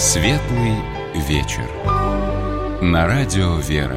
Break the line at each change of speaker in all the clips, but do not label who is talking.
Светлый вечер. На радио «Вера».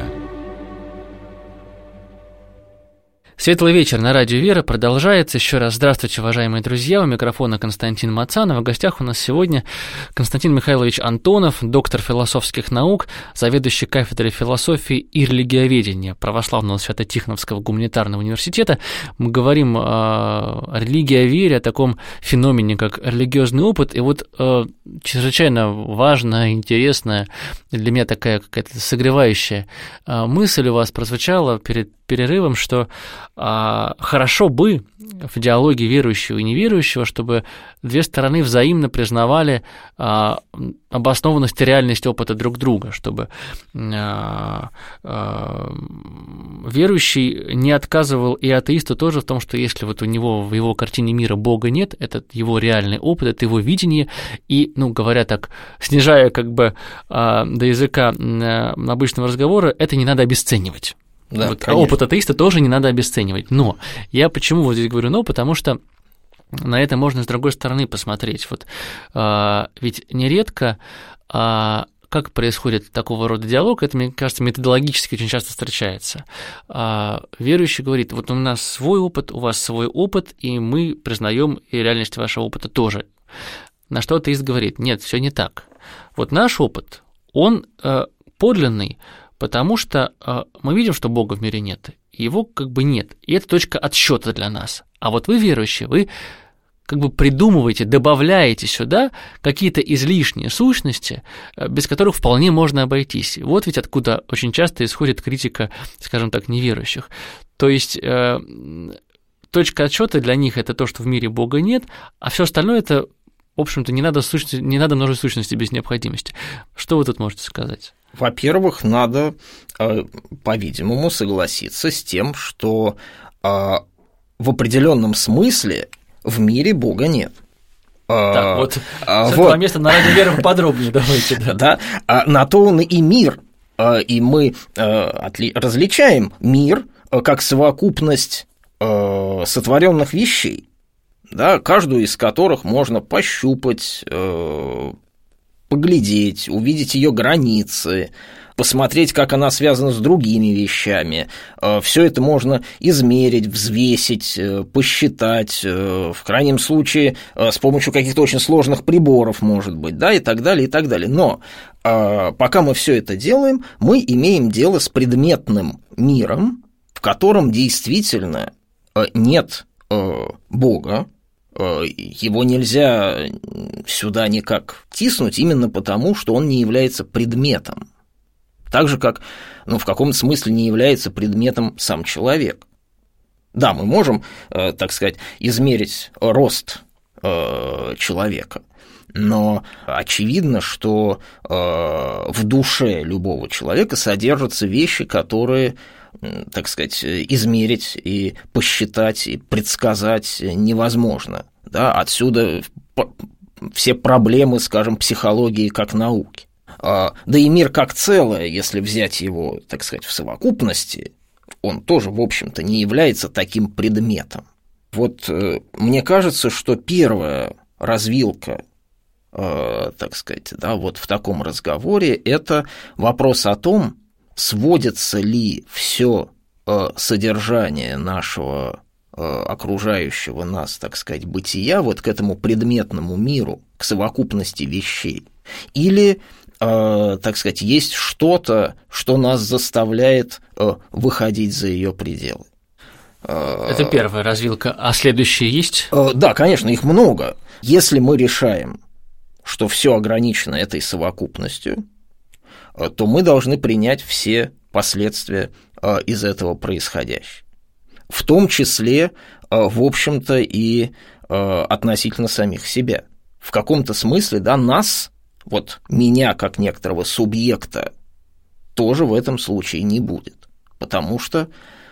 Светлый вечер на радио «Вера» продолжается. Еще раз здравствуйте, уважаемые друзья. У микрофона Константин Мацанов. В гостях у нас сегодня Константин Михайлович Антонов, доктор философских наук, заведующий кафедрой философии и религиоведения Православного Свято-Тихоновского гуманитарного университета. Мы говорим о религии, о вере, о таком феномене, как религиозный опыт. И вот чрезвычайно важная, интересная, для меня такая какая-то согревающая мысль у вас прозвучала перед перерывом, что хорошо бы в диалоге верующего и неверующего, чтобы две стороны взаимно признавали обоснованность и реальность опыта друг друга, чтобы верующий не отказывал и атеисту тоже в том, что если вот у него в его картине мира Бога нет, это его реальный опыт, это его видение, и, говоря так, снижая как бы до языка обычного разговора, это не надо обесценивать.
Да,
вот, опыт атеиста тоже не надо обесценивать. Но я почему вот здесь говорю «но», потому что на это можно с другой стороны посмотреть. Вот, ведь нередко, как происходит такого рода диалог, это, мне кажется, методологически очень часто встречается. Верующий говорит: вот у нас свой опыт, у вас свой опыт, и мы признаем и реальность вашего опыта тоже. На что атеист говорит: нет, все не так. Вот наш опыт, он подлинный, потому что мы видим, что Бога в мире нет, его как бы нет, и это точка отсчета для нас. А вот вы, верующие, вы как бы придумываете, добавляете сюда какие-то излишние сущности, без которых вполне можно обойтись. Вот ведь откуда очень часто исходит критика, скажем так, неверующих. То есть точка отсчета для них – это то, что в мире Бога нет, а все остальное – это, в общем-то, не надо множить сущностей без необходимости. Что вы тут можете сказать?
Во-первых, надо, по-видимому, согласиться с тем, что в определенном смысле в мире Бога нет.
Так, вот с этого места на радио «Вера» подробнее давайте.
Да, на то он и мир, и мы различаем мир как совокупность сотворенных вещей, да, каждую из которых можно пощупать, поглядеть, увидеть ее границы, посмотреть, как она связана с другими вещами. Все это можно измерить, взвесить, посчитать, в крайнем случае с помощью каких-то очень сложных приборов, может быть, да, и так далее, и так далее. Но пока мы все это делаем, мы имеем дело с предметным миром, в котором действительно нет Бога. Его нельзя сюда никак втиснуть именно потому, что он не является предметом. Так же, как в каком-то смысле не является предметом сам человек. Да, мы можем, так сказать, измерить рост человека, но очевидно, что в душе любого человека содержатся вещи, которые, так сказать, измерить и посчитать, и предсказать невозможно. Да? Отсюда все проблемы, скажем, психологии как науки. Да и мир как целое, если взять его, так сказать, в совокупности, он тоже, в общем-то, не является таким предметом. Вот мне кажется, что первая развилка, так сказать, да, вот в таком разговоре, это вопрос о том, сводится ли все содержание нашего окружающего нас, так сказать, бытия вот к этому предметному миру, к совокупности вещей, или, так сказать, есть что-то, что нас заставляет выходить за ее пределы.
Это первая развилка, а следующие есть?
Да, конечно, их много. Если мы решаем, что все ограничено этой совокупностью, то мы должны принять все последствия из этого происходящего. В том числе, в общем-то, и относительно самих себя. В каком-то смысле, да, нас, вот меня как некоторого субъекта, тоже в этом случае не будет, потому что,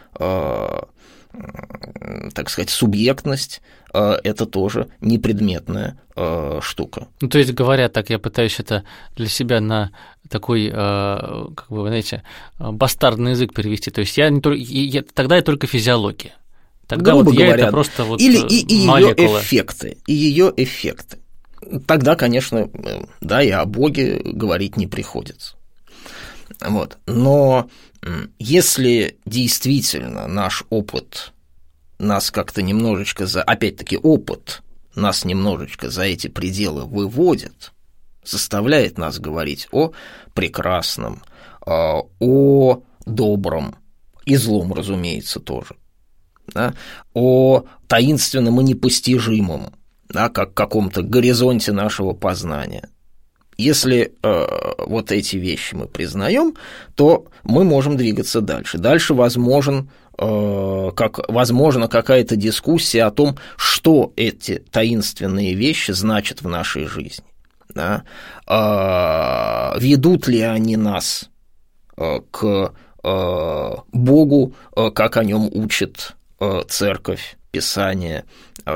так сказать, субъектность – это тоже непредметная штука.
То есть, говоря так, я пытаюсь это для себя на такой, как бы, знаете, бастардный язык перевести. То есть, тогда я только физиология. Тогда
грубо
вот я
говоря,
это просто вот
или и
молекула.
Ее эффекты. тогда, конечно, да, и о Боге говорить не приходится. Вот. Но если действительно наш опыт нас как-то немножечко опять-таки опыт нас немножечко за эти пределы выводит, заставляет нас говорить о прекрасном, о добром и злом, разумеется, тоже, да, о таинственном и непостижимом, да, как каком-то горизонте нашего познания. Если вот эти вещи мы признаем, то мы можем двигаться дальше. Дальше возможна какая-то дискуссия о том, что эти таинственные вещи значат в нашей жизни. Да? Ведут ли они нас к Богу, как о нем учит Церковь, Писание,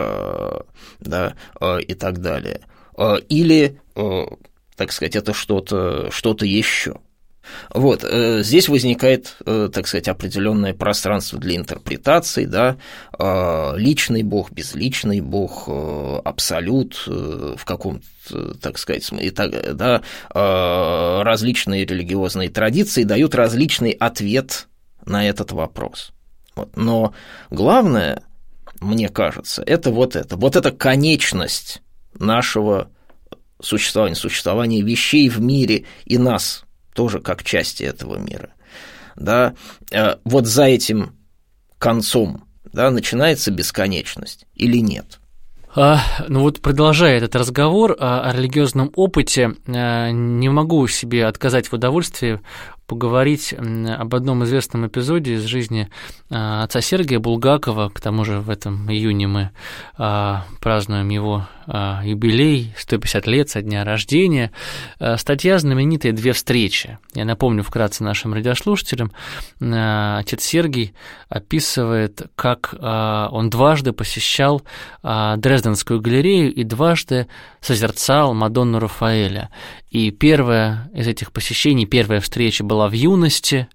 да, и так далее. Или, так сказать, это что-то еще. Вот, здесь возникает, так сказать, определенное пространство для интерпретаций, да, личный Бог, безличный Бог, абсолют в каком-то, так сказать, смысле, да, различные религиозные традиции дают различный ответ на этот вопрос. Вот. Но главное, мне кажется, это вот эта конечность нашего существования вещей в мире и нас тоже как части этого мира. Да, вот за этим концом, да, начинается бесконечность или нет?
Ну вот, продолжая этот разговор о религиозном опыте, не могу себе отказать в удовольствии поговорить об одном известном эпизоде из жизни отца Сергия Булгакова. К тому же в этом июне мы празднуем его юбилей, 150 лет со дня рождения. Статья знаменитая «Две встречи». Я напомню вкратце нашим радиослушателям. Отец Сергий описывает, как он дважды посещал Дрезденскую галерею и дважды созерцал Мадонну Рафаэля. И первая из этих посещений, первая встреча была в юности,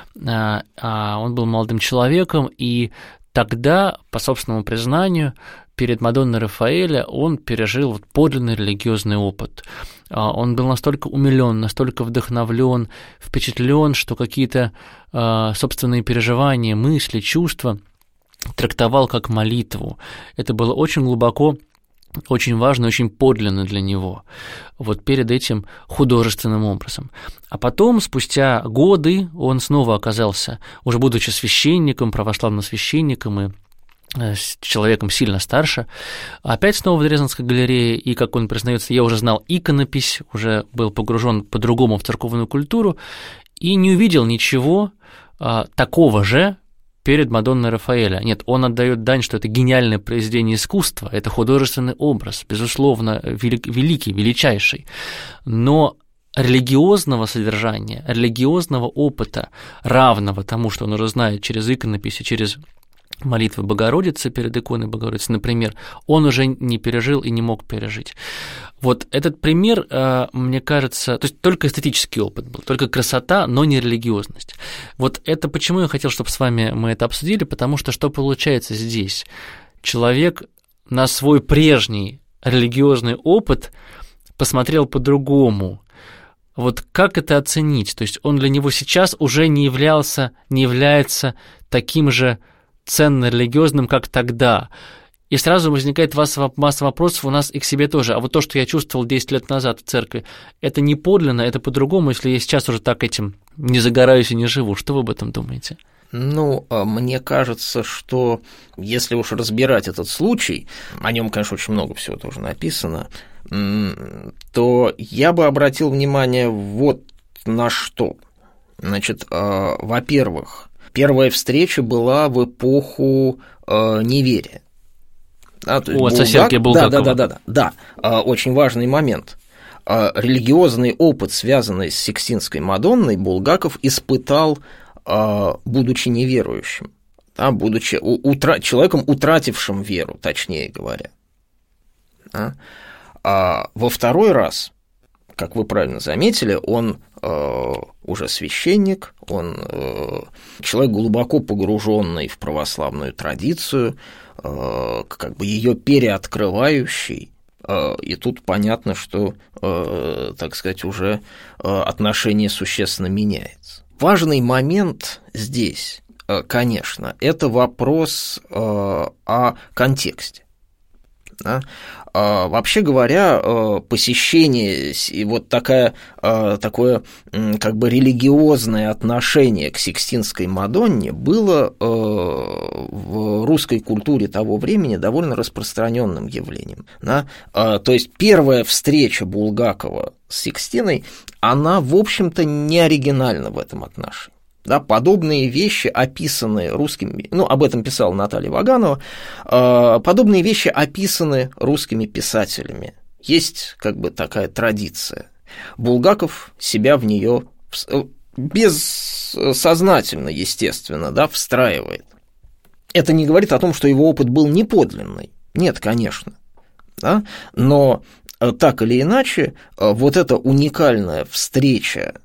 он был молодым человеком, и тогда, по собственному признанию, перед Мадонной Рафаэля он пережил подлинный религиозный опыт. Он был настолько умилён, настолько вдохновлен, впечатлен, что какие-то собственные переживания, мысли, чувства трактовал как молитву. Это было очень глубоко, очень важно, очень подлинно для него, вот перед этим художественным образом. А потом, спустя годы, он снова оказался, уже будучи священником, православным священником и человеком сильно старше, опять снова в Дрезденской галерее, и, как он признается, я уже знал иконопись, уже был погружен по-другому в церковную культуру, и не увидел ничего такого же перед Мадонной Рафаэля. Нет, он отдает дань, что это гениальное произведение искусства, это художественный образ, безусловно, великий, величайший, но религиозного содержания, религиозного опыта, равного тому, что он уже знает через иконописи, через молитвы Богородицы перед иконой Богородицы, например, он уже не пережил и не мог пережить. Вот этот пример, мне кажется, то есть только эстетический опыт был, только красота, но не религиозность. Вот это почему я хотел, чтобы с вами мы это обсудили, потому что что получается здесь? Человек на свой прежний религиозный опыт посмотрел по-другому. Вот как это оценить? То есть он для него сейчас уже не является таким же ценно-религиозным, как тогда. И сразу возникает масса вопросов у нас и к себе тоже. А вот то, что я чувствовал 10 лет назад в церкви, это не подлинно, это по-другому, если я сейчас уже так этим не загораюсь и не живу. Что вы об этом думаете?
Ну, мне кажется, что если уж разбирать этот случай, о нем, конечно, очень много всего тоже написано, то я бы обратил внимание вот на что. Значит, во-первых, первая встреча была в эпоху неверия. Да, то есть
отца Сергия Булгакова.
Да, очень важный момент. Религиозный опыт, связанный с Сикстинской Мадонной, Булгаков испытал, будучи неверующим, да, будучи человеком, утратившим веру, точнее говоря. Да. А во второй раз, как вы правильно заметили, он уже священник, он человек, глубоко погруженный в православную традицию, как бы ее переоткрывающий, и тут понятно, что, так сказать, уже отношение существенно меняется. Важный момент здесь, конечно, это вопрос о контексте. Да? Вообще говоря, посещение и вот такое как бы религиозное отношение к Сикстинской Мадонне было в русской культуре того времени довольно распространенным явлением. Да? То есть первая встреча Булгакова с Сикстиной, она, в общем-то, не оригинальна в этом отношении. Да, подобные вещи, описанные русскими, об этом писала Наталья Ваганова, подобные вещи описаны русскими писателями. Есть как бы такая традиция. Булгаков себя в нее бессознательно, естественно, да, встраивает. Это не говорит о том, что его опыт был неподлинный. Нет, конечно. Да? Но так или иначе, вот эта уникальная встреча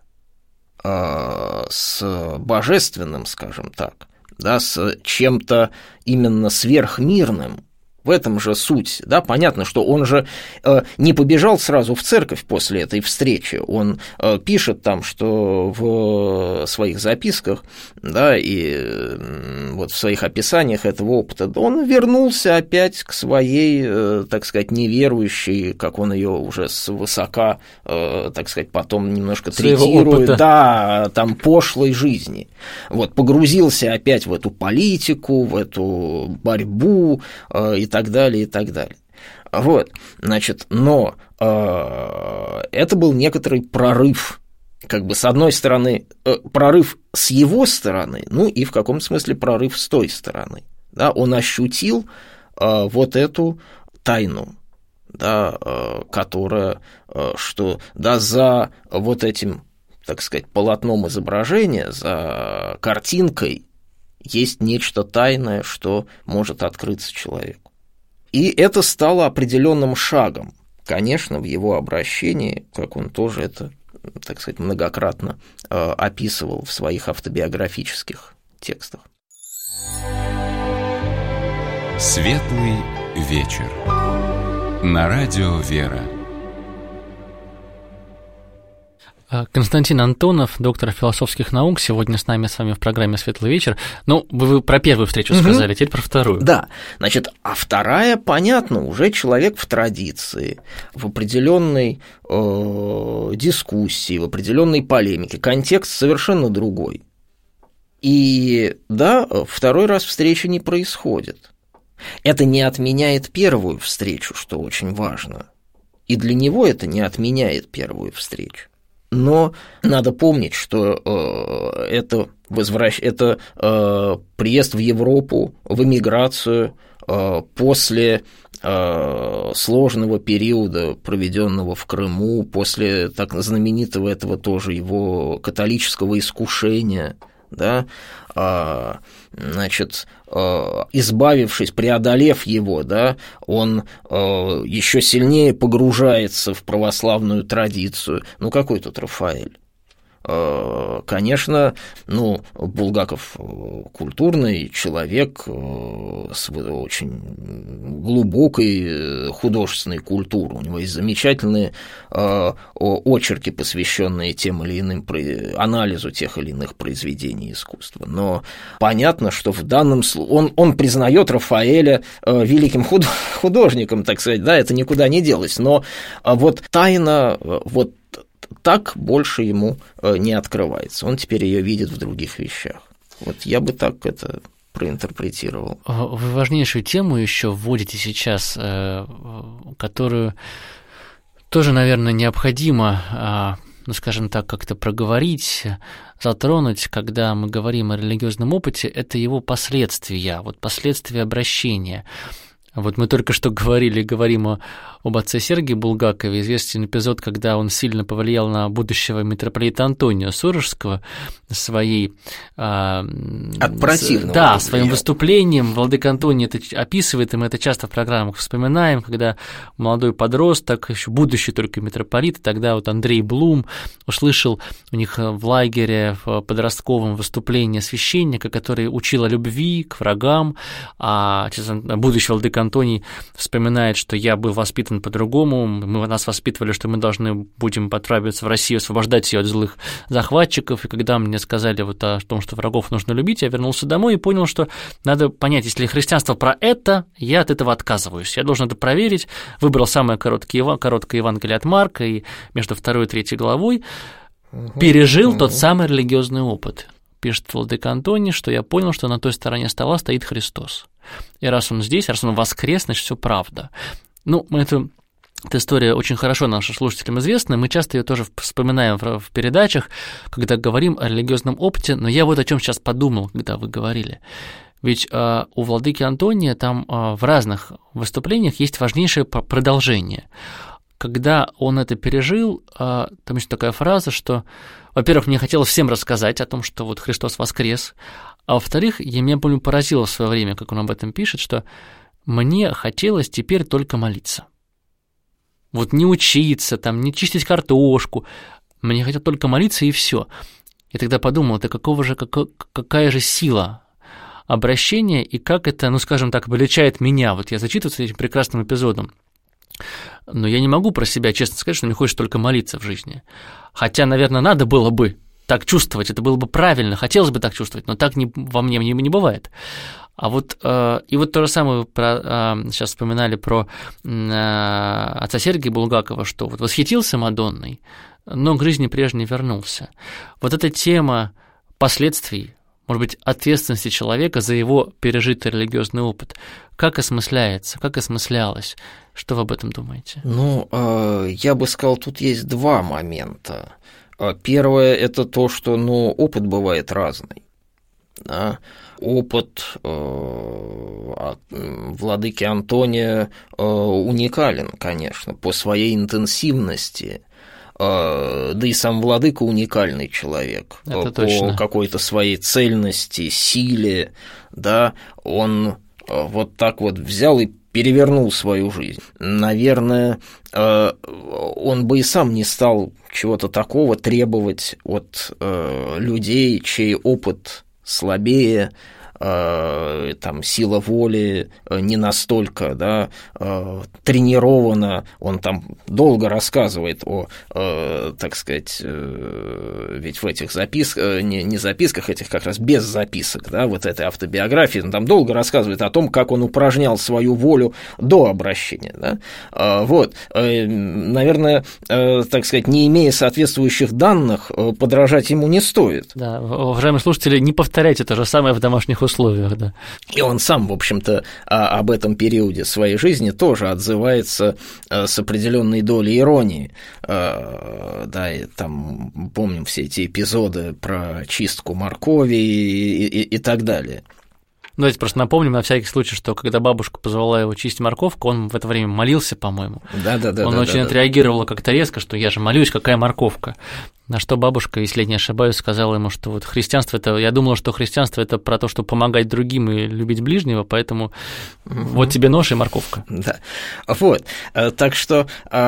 с божественным, скажем так, да, с чем-то именно сверхмирным, в этом же суть, да, понятно, что он же не побежал сразу в церковь после этой встречи, он пишет там, что в своих записках, да, и вот в своих описаниях этого опыта, он вернулся опять к своей, так сказать, неверующей, как он ее уже свысока, так сказать, потом немножко третирует, да, там, пошлой жизни, вот, погрузился опять в эту политику, в эту борьбу и так далее, и так далее. Вот, значит, но это был некоторый прорыв, как бы с одной стороны, прорыв с его стороны, и в каком-то смысле прорыв с той стороны. Да, он ощутил вот эту тайну, да, которая, что да, за вот этим, так сказать, полотном изображения, за картинкой есть нечто тайное, что может открыться человеку. И это стало определенным шагом, конечно, в его обращении, как он тоже это, так сказать, многократно описывал в своих автобиографических текстах.
Светлый вечер. На радио «Вера».
Константин Антонов, доктор философских наук, сегодня с нами, с вами в программе «Светлый вечер». Вы про первую встречу сказали, теперь про вторую.
Да, значит, а вторая, понятно, уже человек в традиции, в определенной дискуссии, в определенной полемике, контекст совершенно другой. И да, второй раз встреча не происходит. Это не отменяет первую встречу, что очень важно. И для него это не отменяет первую встречу. Но надо помнить, что это приезд в Европу, в эмиграцию после сложного периода, проведенного в Крыму, после так знаменитого этого тоже его католического искушения, да, значит, избавившись, преодолев его, да, он еще сильнее погружается в православную традицию. Какой тут Рафаэль? Конечно, Булгаков культурный человек с очень глубокой художественной культурой. У него есть замечательные очерки, посвященные тем или иным анализу тех или иных произведений искусства. Но понятно, что в данном случае он признает Рафаэля великим художником, так сказать, да, это никуда не делось. Но вот тайна вот так больше ему не открывается. Он теперь ее видит в других вещах. Вот я бы так это проинтерпретировал.
Вы важнейшую тему еще вводите сейчас, которую тоже, наверное, необходимо, скажем так, как-то проговорить, затронуть, когда мы говорим о религиозном опыте, это его последствия, вот последствия обращения. Вот мы только что говорим об отце Сергии Булгакове, известен эпизод, когда он сильно повлиял на будущего митрополита Антония Суворовского своей...
От противного.
Да, своим выступлением. Владыка Антоний это описывает, и мы это часто в программах вспоминаем, когда молодой подросток, еще будущий только митрополит, тогда вот Андрей Блум услышал у них в лагере в подростковом выступлении священника, который учил о любви к врагам, а будущий владыка Антоний вспоминает, что я был воспитан по-другому, нас воспитывали, что мы должны будем отправиться в Россию, освобождать ее от злых захватчиков, и когда мне сказали вот о том, что врагов нужно любить, я вернулся домой и понял, что надо понять, если христианство про это, я от этого отказываюсь, я должен это проверить, выбрал самое короткое Евангелие от Марка, и между 2 и 3 главой пережил тот самый религиозный опыт. Пишет владыка Антоний, что я понял, что на той стороне стола стоит Христос. И раз он здесь, раз он воскрес, значит, все правда. Ну, эта история очень хорошо нашим слушателям известна, мы часто ее тоже вспоминаем в передачах, когда говорим о религиозном опыте, но я вот о чем сейчас подумал, когда вы говорили. Ведь у владыки Антония там в разных выступлениях есть важнейшее продолжение. Когда он это пережил, там есть такая фраза, что, во-первых, мне хотелось всем рассказать о том, что вот Христос воскрес, а во-вторых, меня, помню, поразило в свое время, как он об этом пишет, что мне хотелось теперь только молиться. Вот не учиться, там, не чистить картошку, мне хотелось только молиться и все. И тогда подумал, это какая же сила обращения и как это, ну, скажем так, обличает меня. Вот я зачитываюсь этим прекрасным эпизодом. Но я не могу про себя честно сказать, что мне хочется только молиться в жизни. Хотя, наверное, надо было бы так чувствовать, это было бы правильно, хотелось бы так чувствовать, но так во мне не бывает. А вот, и вот то же самое сейчас вспоминали про отца Сергия Булгакова, что вот восхитился Мадонной, но к жизни прежней вернулся. Вот эта тема последствий, может быть, ответственности человека за его пережитый религиозный опыт, как осмысляется, как осмыслялось? Что вы об этом думаете?
Ну, я бы сказал, тут есть два момента. Первое – это то, что, опыт бывает разный. Да? Опыт владыки Антония уникален, конечно, по своей интенсивности. Да и сам владыка уникальный человек.
Это
по
точно.
Какой-то своей цельности, силе, да, он вот так вот взял и перевернул свою жизнь. Наверное, он бы и сам не стал чего-то такого требовать от людей, чей опыт слабее, там сила воли не настолько, да, тренирована, он там долго рассказывает о, так сказать, ведь в этих записках, не записках, этих как раз без записок, да, вот этой автобиографии, он там долго рассказывает о том, как он упражнял свою волю до обращения, да, вот, наверное, так сказать, не имея соответствующих данных, подражать ему не стоит.
Да, уважаемые слушатели, не повторяйте то же самое в домашних условиях, да.
И он сам, в общем-то, об этом периоде своей жизни тоже отзывается с определенной долей иронии. Да, и там помним все эти эпизоды про чистку моркови и так далее.
Давайте просто напомним на всякий случай, что когда бабушка позвала его чистить морковку, он в это время молился, по-моему.
Да.
Он очень отреагировал как-то резко, что я же молюсь, какая морковка. На что бабушка, если я не ошибаюсь, сказала ему, что вот христианство это, я думала, что христианство это про то, что помогать другим и любить ближнего, поэтому вот тебе нож и морковка.
Да, вот, так что,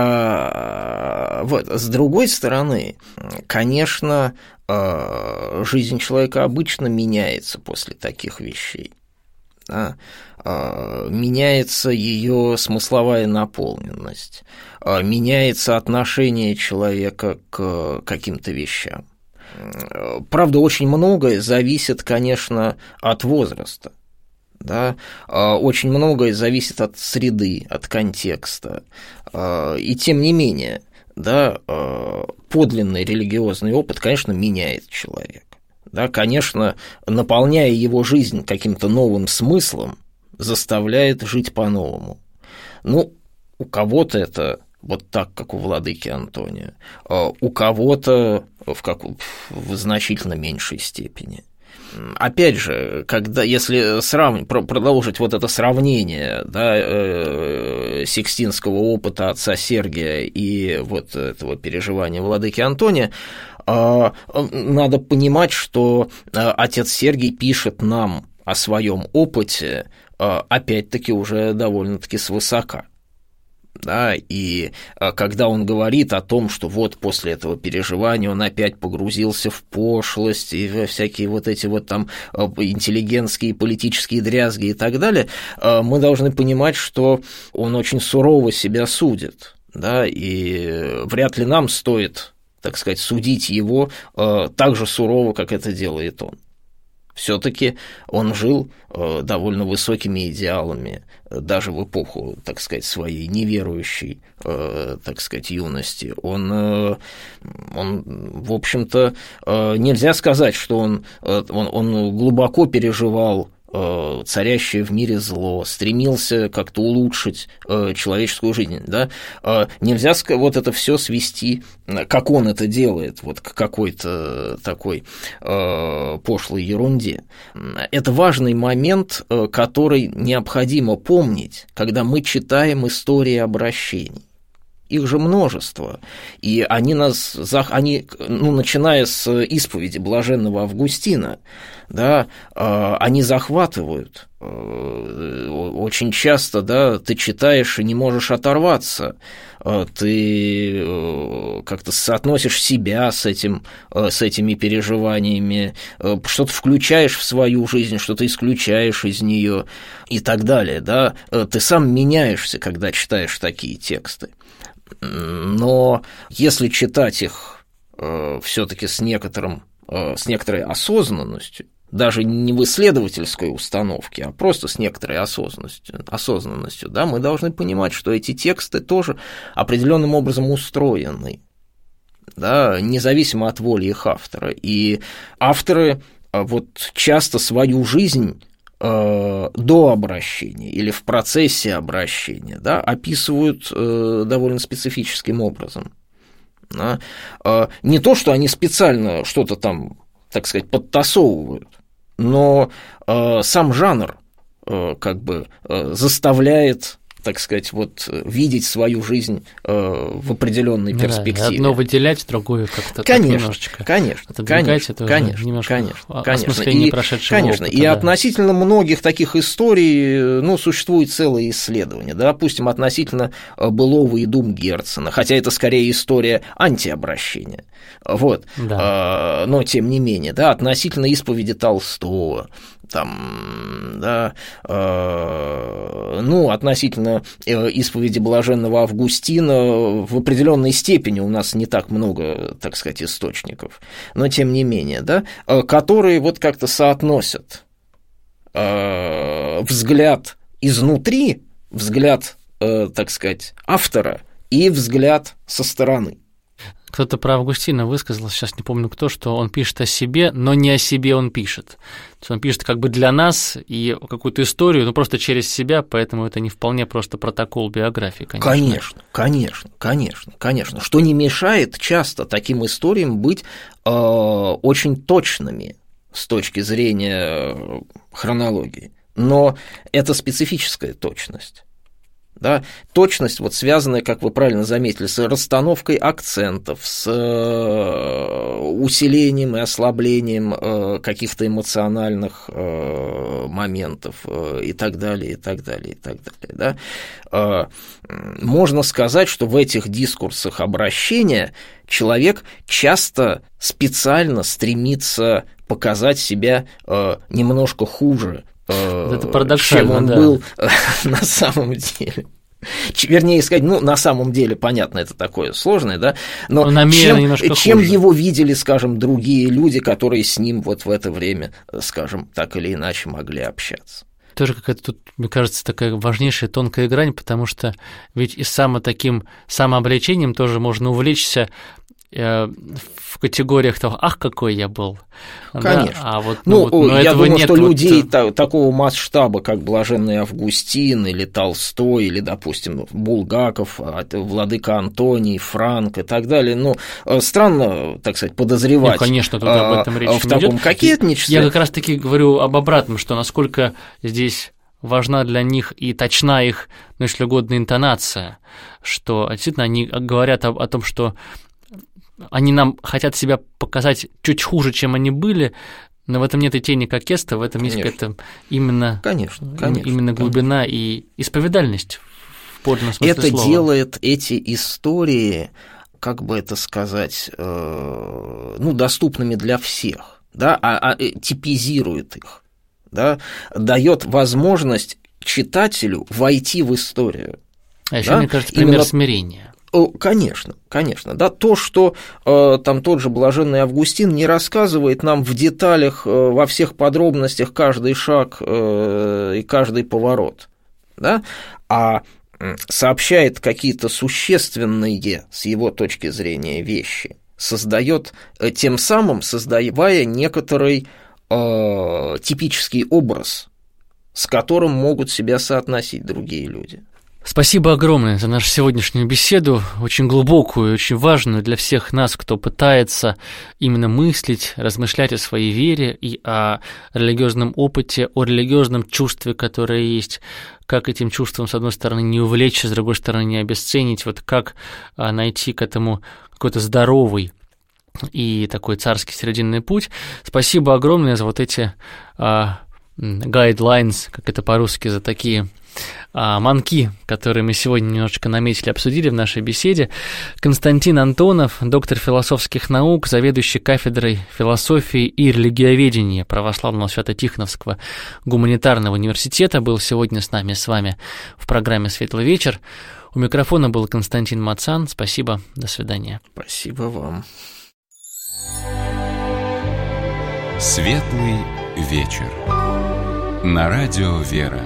вот, с другой стороны, конечно, жизнь человека обычно меняется после таких вещей. Да? Меняется ее смысловая наполненность, меняется отношение человека к каким-то вещам. Правда, очень многое зависит, конечно, от возраста. Да? Очень многое зависит от среды, от контекста. И тем не менее, да, подлинный религиозный опыт, конечно, меняет человека. Да, конечно, наполняя его жизнь каким-то новым смыслом, заставляет жить по-новому. Ну, у кого-то это вот так, как у владыки Антония, у кого-то в значительно меньшей степени. Опять же, если продолжить вот это сравнение, да, сикстинского опыта отца Сергия и вот этого переживания владыки Антония, надо понимать, что отец Сергий пишет нам о своем опыте, опять-таки, уже довольно-таки свысока. Да, и когда он говорит о том, что вот после этого переживания он опять погрузился в пошлость и во всякие вот эти вот там интеллигентские, политические дрязги и так далее, мы должны понимать, что он очень сурово себя судит, да, и вряд ли нам стоит, так сказать, судить его так же сурово, как это делает он. Все-таки он жил довольно высокими идеалами, даже в эпоху, так сказать, своей неверующей, так сказать, юности. Он, в общем-то, нельзя сказать, что он глубоко переживал царящее в мире зло, стремился как-то улучшить человеческую жизнь, да? Нельзя вот это все свести, как он это делает, вот к какой-то такой пошлой ерунде. Это важный момент, который необходимо помнить, когда мы читаем истории обращений. Их же множество, и они, начиная с исповеди блаженного Августина, да, они захватывают. Очень часто, да, ты читаешь и не можешь оторваться, ты как-то соотносишь себя с этими переживаниями, что-то включаешь в свою жизнь, что-то исключаешь из нее и так далее, да, ты сам меняешься, когда читаешь такие тексты. Но если читать их все-таки с некоторой осознанностью, даже не в исследовательской установке, а просто с некоторой осознанностью, да, мы должны понимать, что эти тексты тоже определенным образом устроены, да, независимо от воли их автора. И авторы вот часто свою жизнь до обращения или в процессе обращения, да, описывают довольно специфическим образом. Да. Не то, что они специально что-то там, так сказать, подтасовывают, но сам жанр как бы заставляет, так сказать, вот видеть свою жизнь в определенной перспективе.
Одно выделять, другое как-то немножечко отодвигать, это немножко осмысление прошедшего опыта.
Конечно, и относительно многих таких историй, существует целое исследование, да, допустим, относительно былого и дум Герцена, хотя это скорее история антиобращения, вот, да. Но тем не менее, да, относительно исповеди Толстого, там, да, относительно исповеди блаженного Августина в определенной степени у нас не так много, так сказать, источников, но тем не менее, да, которые вот как-то соотносят взгляд изнутри, взгляд, так сказать, автора и взгляд со стороны.
Кто-то про Августина высказал, сейчас не помню кто, что он пишет о себе, но не о себе он пишет. То есть он пишет как бы для нас и какую-то историю, но просто через себя, поэтому это не вполне просто протокол биографии, конечно. Конечно. Что не мешает часто таким историям быть
очень точными с точки зрения хронологии, но это специфическая точность. Да, точность, вот, связанная, как вы правильно заметили, с расстановкой акцентов, с усилением и ослаблением каких-то эмоциональных моментов и так далее, и так далее, и так далее. Да. Можно сказать, что в этих дискурсах обращения человек часто специально стремится показать себя немножко хуже, чем он был на самом деле. Вернее сказать, на самом деле, понятно, это такое сложное, да, но чем его видели, скажем, другие люди, которые с ним вот в это время, скажем, так или иначе могли общаться.
Тоже какая-то тут, мне кажется, такая важнейшая тонкая грань, потому что ведь и таким самообличением тоже можно увлечься в категориях того, ах, какой я был.
Конечно.
Да?
Я думаю, что людей такого масштаба, как блаженный Августин или Толстой, или, допустим, Булгаков, владыка Антоний, Франк и так далее, странно, так сказать, подозревать
конечно, тут об этом речь
в таком кокетничестве.
Я как раз-таки говорю об обратном, что насколько здесь важна для них и точна их, если угодно, интонация, что действительно они говорят о том, что они нам хотят себя показать чуть хуже, чем они были, но в этом нет и тени кокетства, в этом есть какая-то именно глубина и исповедальность подлинном смысле
это
слова.
делает эти истории, как бы это сказать, доступными для всех, да, типизирует их, да, дает возможность читателю войти в историю.
А еще, мне кажется, пример смирения.
Конечно, да, то, что там тот же блаженный Августин не рассказывает нам в деталях, во всех подробностях каждый шаг и каждый поворот, да, а сообщает какие-то существенные с его точки зрения вещи, создает, тем самым создавая некоторый типический образ, с которым могут себя соотносить другие люди.
Спасибо огромное за нашу сегодняшнюю беседу, очень глубокую, очень важную для всех нас, кто пытается именно мыслить, размышлять о своей вере и о религиозном опыте, о религиозном чувстве, которое есть, как этим чувством, с одной стороны, не увлечься, с другой стороны, не обесценить, вот как найти к этому какой-то здоровый и такой царский срединный путь. Спасибо огромное за вот эти guidelines, как это по-русски, за такие манки, которые мы сегодня немножечко наметили, обсудили в нашей беседе. Константин Антонов, доктор философских наук, заведующий кафедрой философии и религиоведения Православного Свято-Тихоновского гуманитарного университета, был сегодня с вами в программе «Светлый вечер». У микрофона был Константин Мацан. Спасибо, до свидания.
Спасибо вам.
«Светлый вечер» на радио «Вера».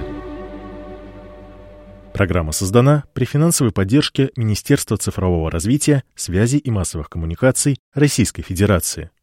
Программа создана при финансовой поддержке Министерства цифрового развития, связи и массовых коммуникаций Российской Федерации.